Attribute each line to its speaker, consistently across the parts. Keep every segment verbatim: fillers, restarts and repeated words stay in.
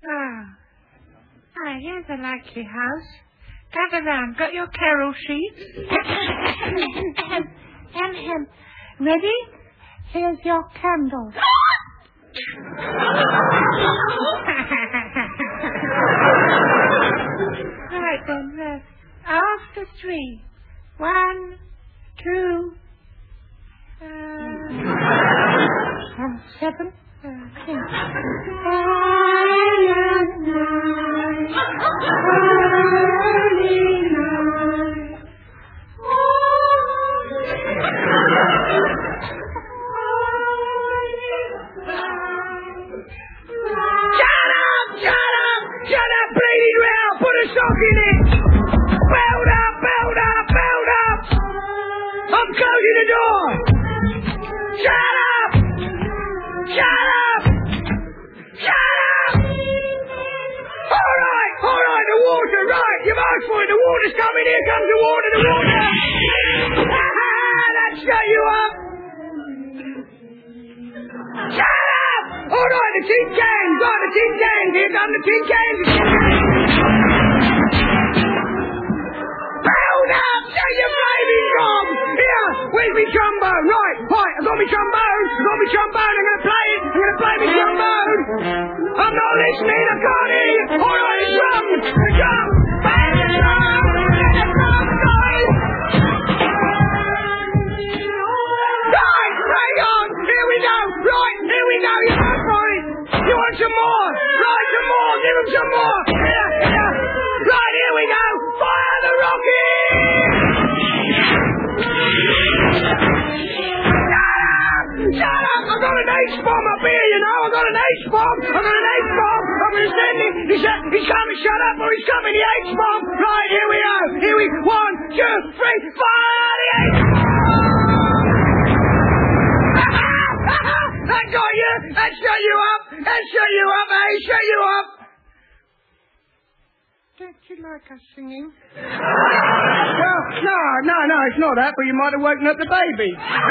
Speaker 1: Oh. Hi, here's a likely house. Gather round. Got your carol sheet? Ahem, ahem. Ready? Here's your candle. Right then, rest. After three. One, two, uh, and seven. Uh, six. Silent night, holy night.
Speaker 2: Sock in it! Build up, build up, build up! I'm closing the door! Shut up! Shut up! Shut up! Alright, alright, the water, right, you've asked for it, the water's coming, here comes the water, the water! That shut you up! Shut up! Alright, the tin cans, right, the tin cans, here come the tin cans, the tin cans! Build up! Shut your baby drum! Here! Where's me trombone? Right, right, I've got me trombone! I've got me trombone! I'm gonna play it! I'm gonna play me trombone! I'm not listening! I can't hear you! Alright, the drum! The drum! Bang the drum! Let the drum go! Right, hang on! Here we go! Right, here we go! You asked for it! You want some more? Right, some more! Give them some more! Here, here! Right, here we go! Fire the rocket! Shut up! Shut up! I've got an H-bomb up here, you know! I've got an H-bomb! I've got an H-bomb! I'm going to send him! He's, uh, he's coming! Shut up or he's coming! The H-bomb! Right, here we go! Here we... One, two, three... Fire the H-bomb! That got you! That shut you up! That shut you up, eh? Shut you up!
Speaker 1: Don't you like us singing?
Speaker 2: Well, no, no, no, it's not that, but you might have woken up the baby.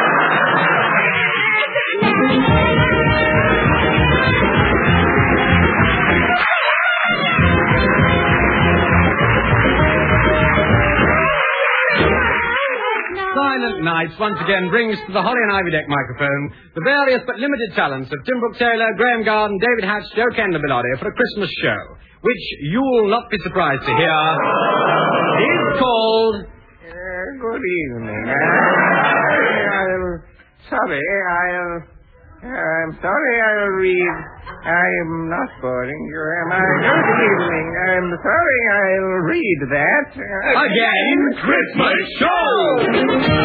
Speaker 3: Silent Nights once again brings to the Holly and Ivy Deck microphone the various but limited talents of Tim Brooke Taylor, Graham Garden, David Hatch, Joe Kendall Bilotti for a Christmas show, which you'll not be surprised to hear is called...
Speaker 4: Uh, good evening. Uh, I'll... Sorry, I'll... Uh, I'm sorry, I'll read... I'm not boring you, am I? Good evening. I'm sorry, I'll read that. Uh,
Speaker 3: Again, Christmas Show!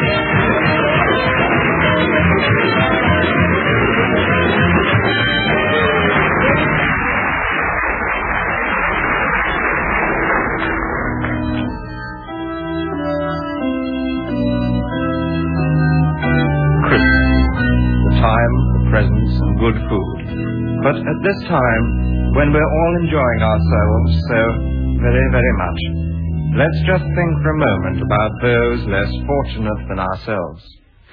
Speaker 5: Time for presents and good food. But at this time, when we're all enjoying ourselves so very, very much, let's just think for a moment about those less fortunate than ourselves.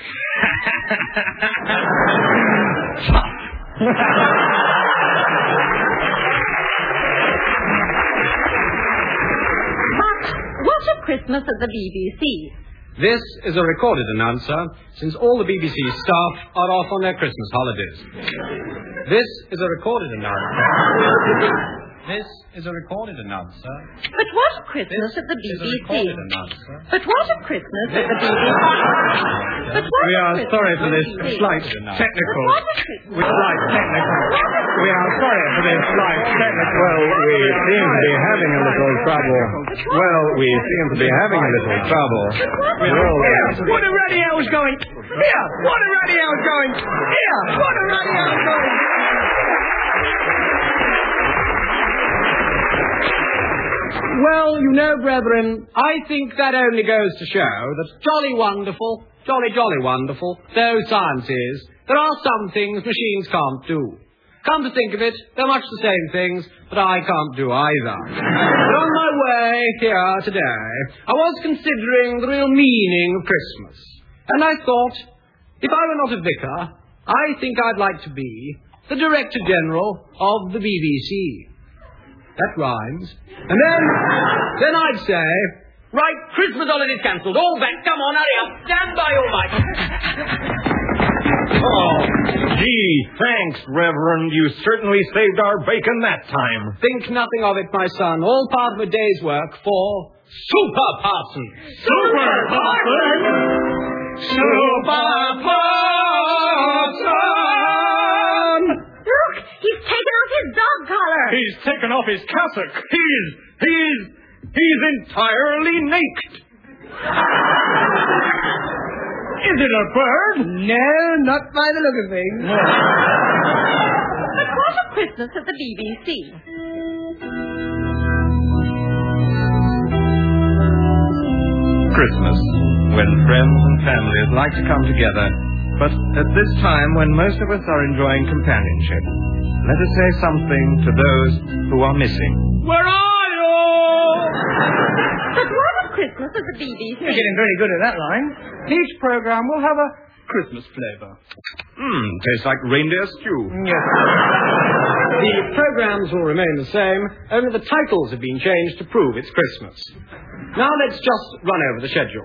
Speaker 6: But what a Christmas at the B B C.
Speaker 3: This is a recorded announcer, since all the B B C staff are off on their Christmas holidays. This is a recorded announcer. This is a recorded announcer.
Speaker 6: But what a Christmas
Speaker 3: This
Speaker 6: at the B B C.
Speaker 3: is a recorded announcer.
Speaker 6: But what a Christmas at the B B C. But what
Speaker 3: We
Speaker 6: a
Speaker 3: are
Speaker 6: Christmas
Speaker 3: sorry
Speaker 6: at
Speaker 3: for
Speaker 6: the
Speaker 3: this
Speaker 6: B B C.
Speaker 3: slight
Speaker 6: But
Speaker 3: technical.
Speaker 6: what a Christmas.
Speaker 3: With slight technical. We are sorry for this slight technical.
Speaker 5: Well, we seem to be having a little trouble. Well, we seem to be having a little trouble. Well,
Speaker 2: Here, what a radio's going! Here, what a radio's going! Here, what a radio's going!
Speaker 3: Well, you know, brethren, I think that only goes to show that jolly wonderful, jolly, jolly wonderful, though science is, there are some things machines can't do. Come to think of it, they're much the same things that I can't do either. But on my way here today, I was considering the real meaning of Christmas. And I thought, if I were not a vicar, I think I'd like to be the Director General of the B B C. That rhymes. And then, then I'd say, right, Christmas holidays cancelled. All back. Come on, hurry up. Stand by all right.
Speaker 5: Oh, gee, thanks, Reverend. You certainly saved our bacon that time.
Speaker 3: Think nothing of it, my son. All part of a day's work for Super Parson.
Speaker 2: Super Parson! Super Parson!
Speaker 6: Look, he's taken off his dog collar.
Speaker 5: He's taken off his cassock. He's, he's, he's entirely naked. Is it a bird?
Speaker 3: No, not by the look of things.
Speaker 6: But what of Christmas at the B B C?
Speaker 5: Christmas, when friends and families like to come together, but at this time when most of us are enjoying companionship, let us say something to those who are missing.
Speaker 3: Where are you?
Speaker 6: But what of Christmas at the B B C?
Speaker 2: You're getting very good at that line. Each program will have a Christmas flavour.
Speaker 5: Mmm, tastes like reindeer stew.
Speaker 2: Yes.
Speaker 3: The programs will remain the same, only the titles have been changed to prove it's Christmas. Now let's just run over the schedule.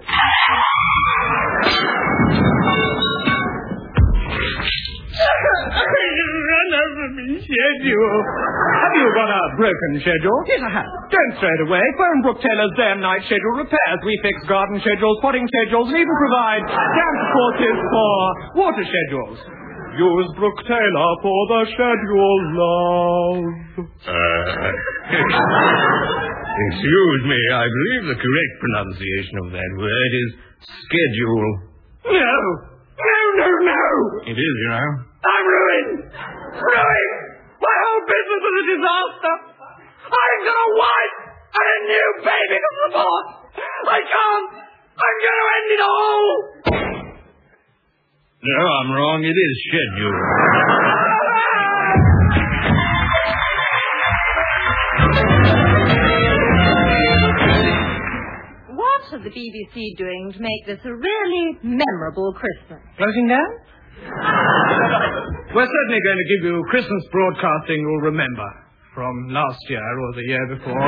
Speaker 2: Run over me schedule. Have you got a broken schedule? Yes, I have. Don't throw it away. Phone Brook Taylor's day and night schedule repairs. We fix garden schedules, potting schedules, and even provide damp courses for water schedules. Use Brook Taylor for the schedule, love.
Speaker 7: Uh, excuse me, I believe the correct pronunciation of that word is schedule.
Speaker 2: No. No, no, no.
Speaker 7: It is, you know.
Speaker 2: I'm ruined. Ruined. My whole business is a disaster. I've got a wife and a new baby to support. I can't. I'm going to end it all.
Speaker 7: No, I'm wrong. It is schedule.
Speaker 6: What are the B B C doing to make this a really memorable Christmas?
Speaker 2: Closing down? We're certainly going to give you Christmas broadcasting you'll remember from last year or the year before.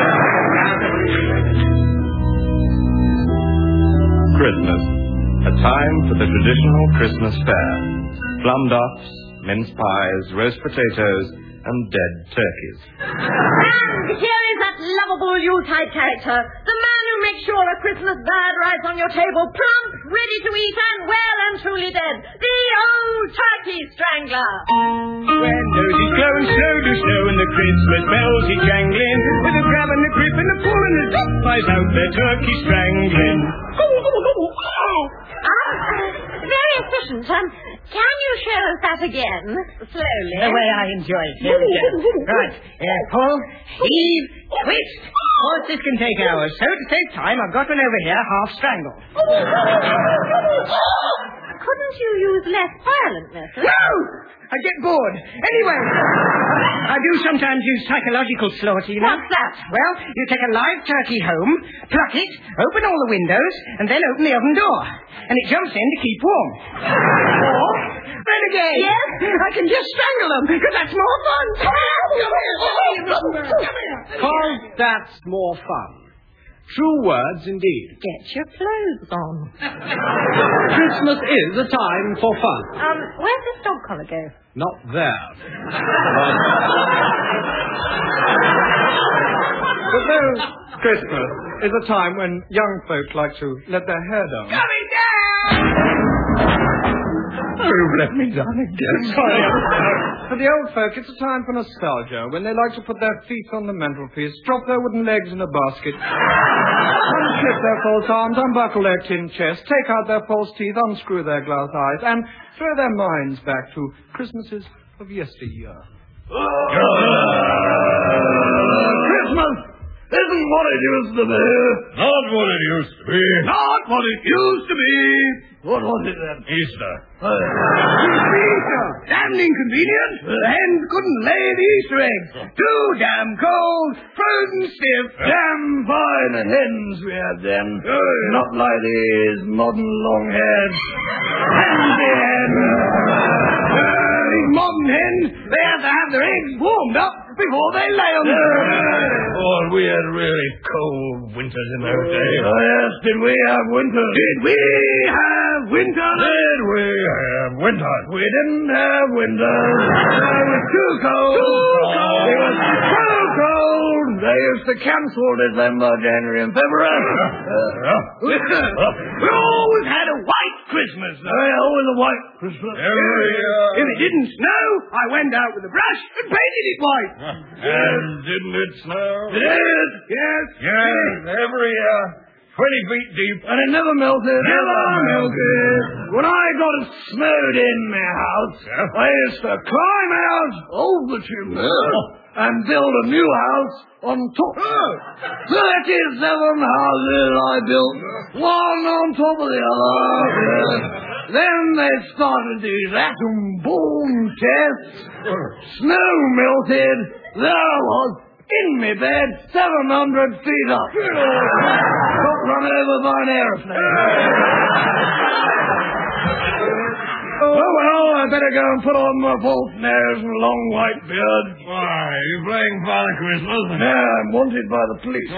Speaker 5: Christmas, a time for the traditional Christmas fare. Plum duffs, mince pies, roast potatoes, and dead turkeys.
Speaker 6: And here is that lovable Yuletide character, the man who makes sure a Christmas bird rides on your table, plump, ready to eat, and well and truly dead, the old turkey strangler.
Speaker 2: When noses glow and snow do snow and the Christmas bells he jangling, with a grab and a grip and a pull and a zip, flies out the turkey strangling.
Speaker 6: Ah, very efficient. Um, can you show us that again, slowly?
Speaker 2: The way I enjoy it. Here we go. Right. Uh, pull, heave, twist. Of course, this can take hours. So to save time, I've got one over here, half strangled.
Speaker 6: Couldn't you use less violent methods?
Speaker 2: No! I get bored. Anyway, I do sometimes use psychological slaughter, you know.
Speaker 6: What's that?
Speaker 2: Well, you take a live turkey home, pluck it, open all the windows, and then open the oven door. And it jumps in to keep warm. Or, renegade!
Speaker 6: Yes?
Speaker 2: I can just strangle them, because that's more fun. Come here.
Speaker 3: Because that's more fun. True words indeed.
Speaker 6: Get your clothes on.
Speaker 3: Christmas is a time for fun.
Speaker 6: Um, where's this dog collar go?
Speaker 3: Not there.
Speaker 2: But though Christmas is a time when young folk like to let their hair down. Coming down! Oh, you've let me down again. Sorry. For the old folk, it's a time for nostalgia, when they like to put their feet on the mantelpiece, drop their wooden legs in a basket, unslip their false arms, unbuckle their tin chest, take out their false teeth, unscrew their glass eyes, and throw their minds back to Christmases of yesteryear.
Speaker 7: Christmas isn't what it used to be. Not what it used to be. Not what it used to be. What was it then? Easter. Uh,
Speaker 2: Easter! Damned inconvenient. The hens couldn't lay the Easter eggs. Too damn cold, frozen stiff.
Speaker 7: damn fine hens we had then. Not like these modern long-haired handy hens. Uh,
Speaker 2: modern hens, they have to have their eggs warmed up before they lay them.
Speaker 7: Oh, we had really cold winters in those days.
Speaker 2: Oh, yes, did we have winters? Did we have winters?
Speaker 7: Did we have winters?
Speaker 2: We didn't have winters. It was too cold. Too cold. It was too cold. They used to cancel December, January, and February. Uh, we always had a white Christmas. Oh, yeah, always a white Christmas.
Speaker 7: Every year.
Speaker 2: If it didn't snow, I went out with a brush and painted it white.
Speaker 7: And didn't it snow?
Speaker 2: It did. Yes.
Speaker 7: Yes, every year. Twenty feet deep.
Speaker 2: And it never melted. Never melted. When I got it snowed in my house,
Speaker 7: Yeah.
Speaker 2: I used to climb out over the chimney and build a new house on top. Thirty-seven houses I built, one on top of the other. Then they started these atom bomb tests. Snow melted. There I was. In me bed, seven hundred feet up. Got run over by an aeroplane. Oh, well, I better go and put on my false nose and long white beard.
Speaker 7: Why, you playing Father Christmas?
Speaker 2: Yeah, I'm wanted by the police.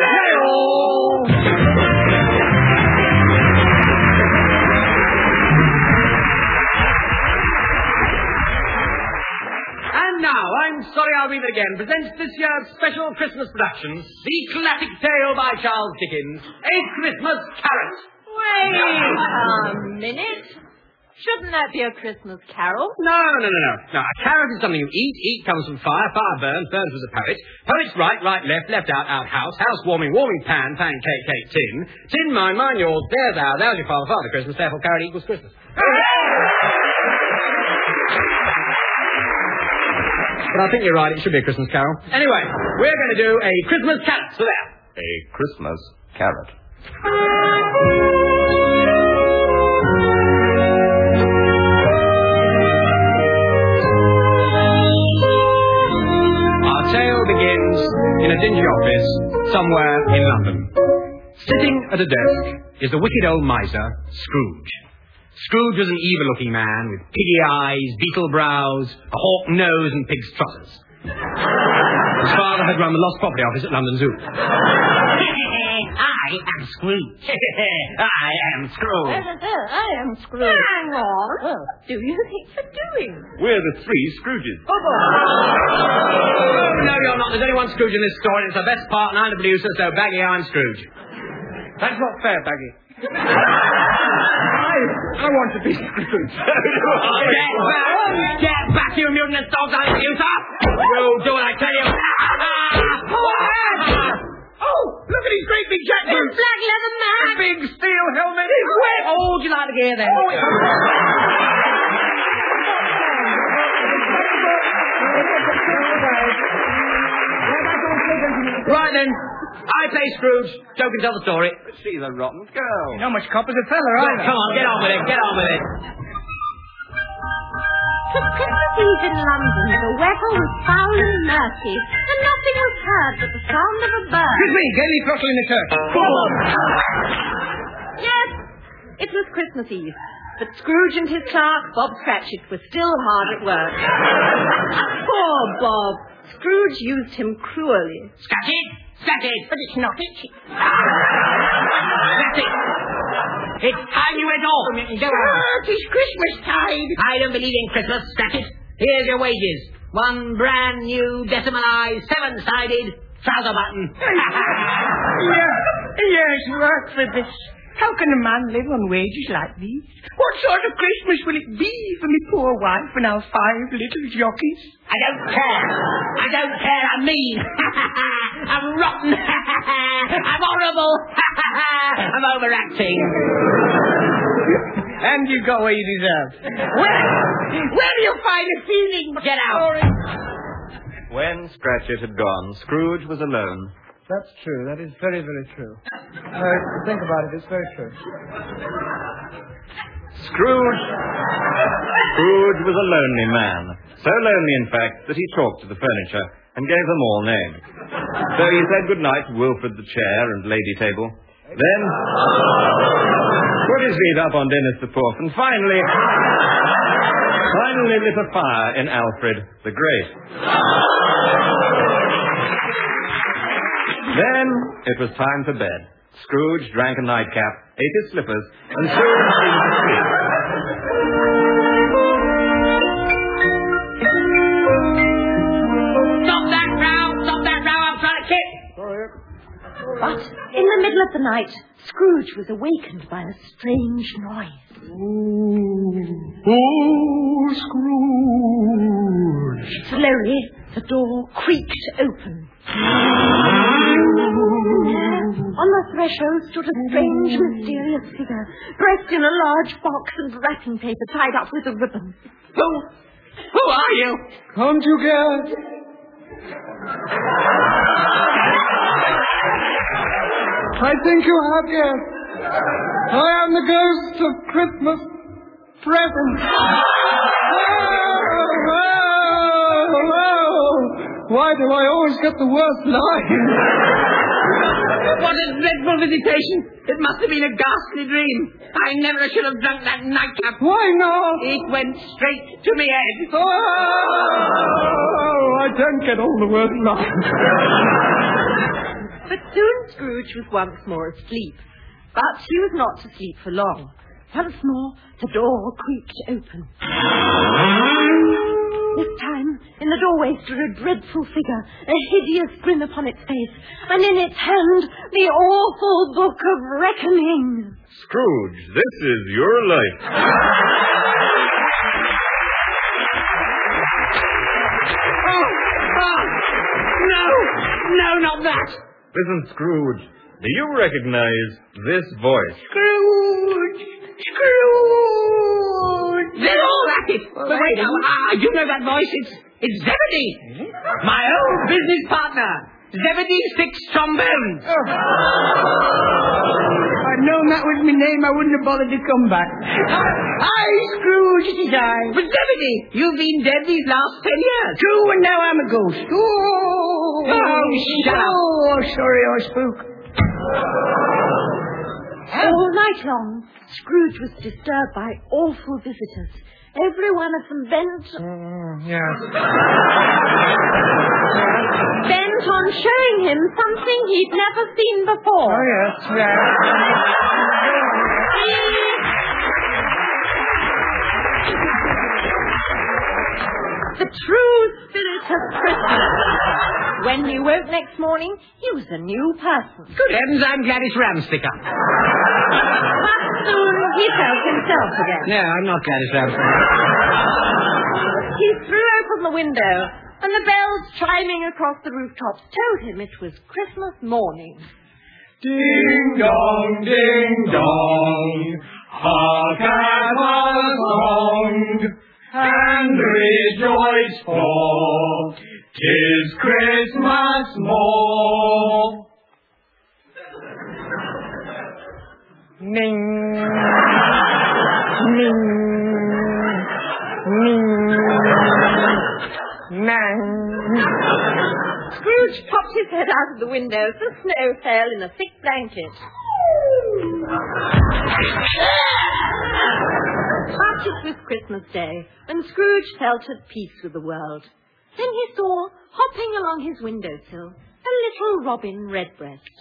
Speaker 3: And now, I'm sorry I'll read it again, presents this year's special Christmas production, The Classic Tale by Charles Dickens, A Christmas Carrot.
Speaker 6: Wait a minute. Shouldn't that be a Christmas carol?
Speaker 3: No, no, no, no. No, a carrot is something you eat. Eat comes from fire. Fire burns. Burns was a poet. Poet's right. Right, left. Left out. Out, house. House warming. Warming pan. Pan, cake, cake, tin. Tin, mine, mine, yours. There, thou. There's your father. Father, Christmas. Therefore, carrot equals Christmas. But I think you're right. It should be a Christmas carol. Anyway, we're going to do a Christmas carrot. So there.
Speaker 5: A Christmas carrot.
Speaker 3: Our tale begins in a dingy office somewhere in London. Sitting at a desk is the wicked old miser, Scrooge. Scrooge was an evil-looking man with piggy eyes, beetle brows, a hawk nose, and pig's trotters. His father had run the lost property office at London Zoo. I am Scrooge. I am Scrooge.
Speaker 6: I am Scrooge. Hang on. What do you think you're doing?
Speaker 5: We're the three Scrooges.
Speaker 3: Oh, no, you're not. There's only one Scrooge in this story, and it's the best part, and I'm the producer, so Baggy, I'm Scrooge.
Speaker 2: That's not fair, Baggy. I, I want to be Scrooge.
Speaker 3: Get back! Get back, you mutinous dogs! I'm the producer! You'll do what I tell you!
Speaker 2: Oh, look at his great big jacket.
Speaker 6: His black leather man.
Speaker 2: Big steel helmet. He's wet.
Speaker 3: Oh, would you like to hear then? Right then, I play Scrooge. Joe can tell the story.
Speaker 5: She's a rotten girl.
Speaker 2: Not much cop as a fella,
Speaker 3: Right,
Speaker 2: either.
Speaker 3: come on, get on with it. Get on with it.
Speaker 6: For Christmas Eve in London, the weather was foul and murky, and nothing was heard but the sound of a bird.
Speaker 2: Excuse me, Gaily Throttle in the church.
Speaker 6: Yes, it was Christmas Eve, but Scrooge and his clerk, Bob Cratchit, were still hard at work. Poor Bob. Scrooge used him cruelly.
Speaker 3: Scratch it! Scratch it!
Speaker 6: But it's not itchy.
Speaker 3: That's it! It's time you went off! Go on!
Speaker 6: It is Christmas tide.
Speaker 3: I don't believe in Christmas. Scratch it! Here's your wages. One brand new decimalized, seven-sided trouser button.
Speaker 1: Yeah, years work for this. How can a man live on wages like these? What sort of Christmas will it be for me poor wife and our five little jockeys?
Speaker 3: I don't care. I don't care. I'm mean. I'm rotten. I'm horrible. I'm overacting.
Speaker 2: And you got what you deserve.
Speaker 1: Where, where do you find a feeling?
Speaker 3: Get out.
Speaker 5: When Scratchit had gone, Scrooge was alone.
Speaker 2: That's true. That is very, very true. Uh, think about it. It's very true.
Speaker 5: Scrooge... Scrooge was a lonely man. So lonely, in fact, that he talked to the furniture and gave them all names. So he said goodnight to Wilfred the chair and lady table. Then put his feet up on Dennis the Puff, and finally... finally lit a fire in Alfred the Great. Then it was time for bed. Scrooge drank a nightcap, ate his slippers, and soon seemed to sleep.
Speaker 6: Stop that row! Stop that row! I'm trying to kick! But in the middle of the night, Scrooge was awakened by a strange noise.
Speaker 3: Oh, Scrooge!
Speaker 6: Slowly, the door creaked open. On the threshold stood a strange, mysterious figure, dressed in a large box and wrapping paper tied up with a ribbon.
Speaker 2: Who? Who are you?
Speaker 3: Can't you guess? I think you have guessed. I am the ghost of Christmas present. Oh, oh, oh. Why do I always get the worst line?
Speaker 2: What a dreadful visitation. It must have been a ghastly dream. I never should have drunk that nightcap.
Speaker 3: Why not?
Speaker 2: It went straight to my head.
Speaker 3: Oh, I don't get all the worst lines.
Speaker 6: But soon Scrooge was once more asleep. But he was not to sleep for long. Once more, the door creaked open. This time, in the doorway stood a dreadful figure, a hideous grin upon its face, and in its hand, the awful Book of Reckoning.
Speaker 5: Scrooge, this is your life.
Speaker 2: Oh, oh, no, no, not that.
Speaker 5: Listen, Scrooge, do you recognize this voice?
Speaker 2: Scrooge, Scrooge. They're all at it. But wait, now, ah, you know that voice. It's, it's Zebedee, my old business partner. Zebedee Six Trombones.
Speaker 3: Oh. I'd known that was my name, I wouldn't have bothered to come back.
Speaker 2: Hi, Scrooge, it is I. But Zebedee, you've been dead these last ten years.
Speaker 3: True, and now I'm a ghost. Oh,
Speaker 2: Oh, shut up.
Speaker 3: Oh, sorry, I spook.
Speaker 6: All night long, Scrooge was disturbed by awful visitors. Every one of them bent...
Speaker 3: Mm, yeah.
Speaker 6: bent on showing him something he'd never seen before.
Speaker 3: Oh, yes, yeah.
Speaker 6: The true spirit of Christmas. When he woke next morning, he was a new person.
Speaker 2: Good heavens, I'm Gladys Ramsticker.
Speaker 6: But soon he felt himself again.
Speaker 2: No, I'm not Gladys Ramsticker.
Speaker 6: He threw open the window, and the bells chiming across the rooftops told him it was Christmas morning.
Speaker 3: Ding dong, ding dong, hark at our song, and rejoice for 'tis Christmas morn. Ning, ning, ning, nang.
Speaker 6: Scrooge popped his head out of the window. The snow fell in a thick blanket. But it was Christmas Day, and Scrooge felt at peace with the world. Then he saw, hopping along his windowsill, a little robin redbreast.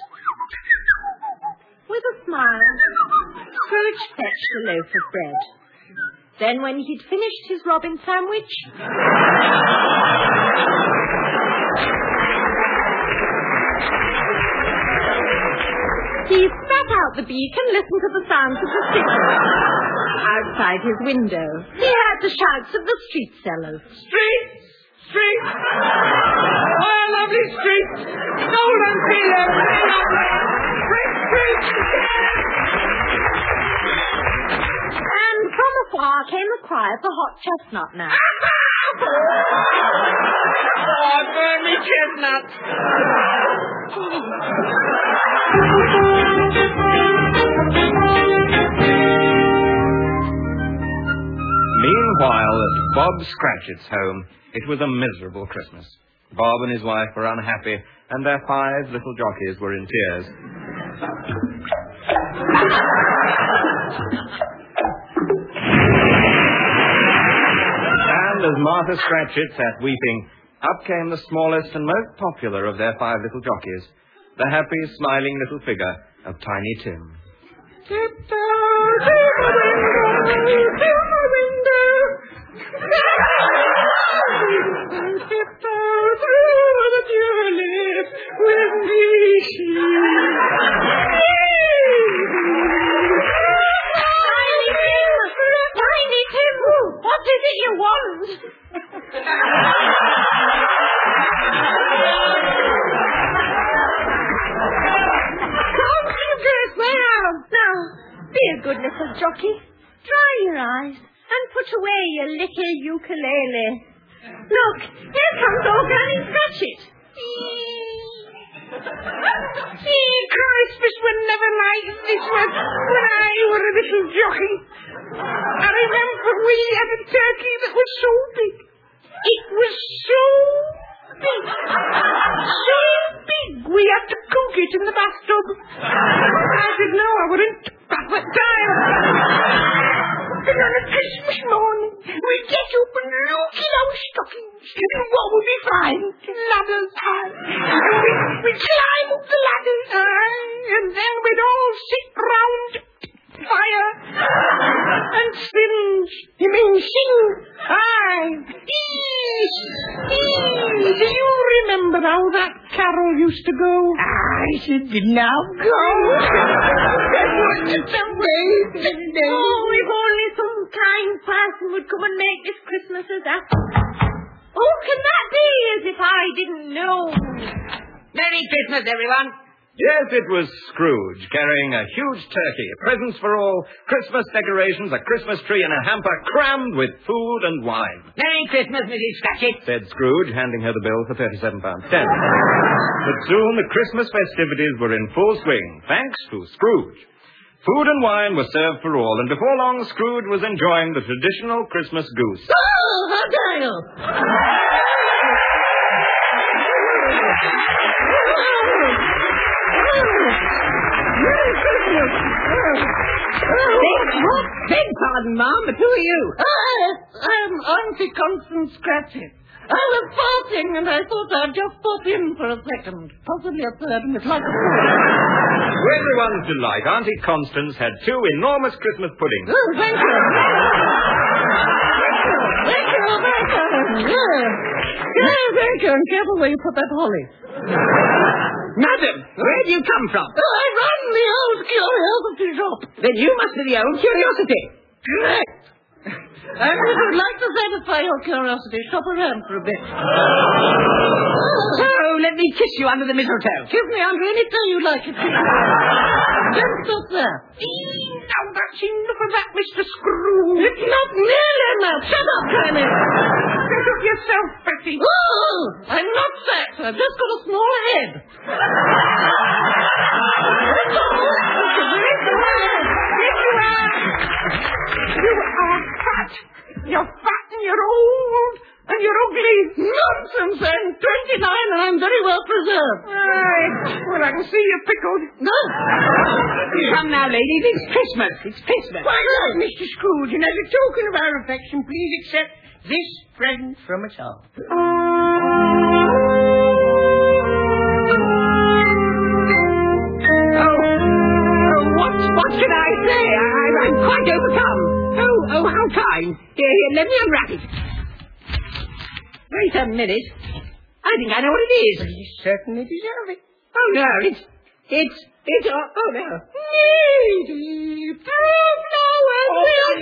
Speaker 6: With a smile, Scrooge fetched a loaf of bread. Then when he'd finished his robin sandwich... he spat out the beak and listened to the sounds of the city. Outside his window, he heard the shouts of the street sellers.
Speaker 2: Streets! Streets! Oh, lovely streets! Golden fields! Great streets!
Speaker 6: And from afar came the cry of the hot chestnut man.
Speaker 2: Oh, burn me chestnuts!
Speaker 5: Meanwhile, at Bob Scratchit's home, it was a miserable Christmas. Bob and his wife were unhappy, and their five little jockeys were in tears. as Martha Scratchit sat weeping, up came the smallest and most popular of their five little jockeys, the happy, smiling little figure of Tiny Tim.
Speaker 1: Tiptoe to the window, to the window. Tiptoe through the tulips with me.
Speaker 6: Tiny Tim! Tiny Tim! What is it you want? Now, be a good little jockey. Dry your eyes and put away your little ukulele. Look, here comes old Granny Scratchit.
Speaker 1: See, Christmas were never like this one when I were a little jockey. I remember we had a turkey that was so big. It was so big. So big we had to cook it in the bathtub. I said no, I wouldn't. At the time. And on a Christmas morning, we'd get up and look in our stockings. And what would we find? Ladders high. And we'd, we'd climb up the ladders high. And then we'd all sit round fire. And sing. You mean sing? Aye. Eesh. Eesh. Do you remember how that carol used to go? I should now go.
Speaker 6: Oh, if only some kind person would come and make this Christmas as happy. Oh, can that be as if I didn't know?
Speaker 3: Merry Christmas, everyone.
Speaker 5: Yes, it was Scrooge, carrying a huge turkey, presents for all, Christmas decorations, a Christmas tree, and a hamper crammed with food and wine.
Speaker 3: Merry Christmas, Missus Scratchit,
Speaker 5: said Scrooge, handing her the bill for thirty-seven pounds ten. But soon the Christmas festivities were in full swing, thanks to Scrooge. Food and wine were served for all, and before long Scrooge was enjoying the traditional Christmas goose.
Speaker 6: Oh, how dare you!
Speaker 3: Beg pardon, Ma'am, but who are you?
Speaker 1: Uh, I'm Auntie Constance Scratchit. I was farting and I thought I'd just pop in for a second. Possibly a third and it's like a
Speaker 5: To everyone's delight, Auntie Constance had two enormous Christmas puddings.
Speaker 1: Oh, thank you. Thank you, thank you. Yeah. Yeah, thank you. And careful where you put that holly.
Speaker 3: Madam, where do you come from?
Speaker 1: I run the old curiosity shop.
Speaker 3: Then you must be the old curiosity.
Speaker 1: Correct. And if you'd like to satisfy your curiosity, shop around for a bit.
Speaker 3: Oh, let me kiss you under the mistletoe.
Speaker 1: Kiss me under any day you like it. Don't stop there. Now that's enough of that, Mister Scrooge. It's not nearly enough. Shut up, Tiny. Shut up yourself, Betty. Oh, I'm not fat. I've just got a small head. That's all. Yes, you are. You are fat. You're fat and you're old and you're ugly. Nonsense. I'm twenty-nine and I'm very well preserved. Right. Well, I can see you're pickled. No.
Speaker 3: Come now, ladies. It's Christmas. It's Christmas.
Speaker 1: Why not, Mister Scrooge? And as a token of our affection, please accept this present from us all.
Speaker 3: What can I say? I, I'm quite overcome. Oh, oh, how kind. Here, here, let me unwrap it. Wait a minute. I think I know what it is.
Speaker 1: You certainly deserve it.
Speaker 3: Oh, no, it's, it's, it's, oh, oh no.
Speaker 1: Needy proof no one will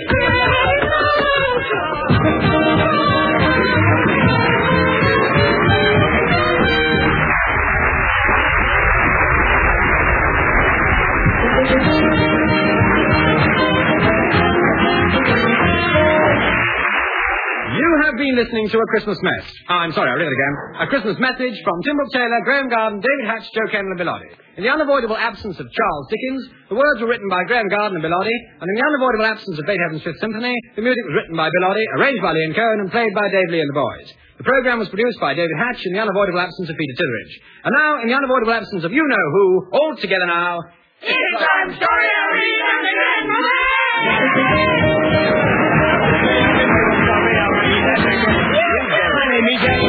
Speaker 3: You have been listening to A Christmas Mess. Oh, I'm sorry, I'll read it again. A Christmas Message from Tim Brooke Taylor, Graham Garden, David Hatch, Joe Kennel and Bill Oddie. In the unavoidable absence of Charles Dickens, the words were written by Graham Garden and Bill Oddie, and in the unavoidable absence of Beethoven's Fifth Symphony, the music was written by Bill Oddie, arranged by Liam Cohen, and played by Dave Lee and the Boys. The programme was produced by David Hatch in the unavoidable absence of Peter Tilleridge. And now, in the unavoidable absence of you-know-who, all together now...
Speaker 2: It's time story I read and again.
Speaker 7: Story I read and again.
Speaker 2: Miguel.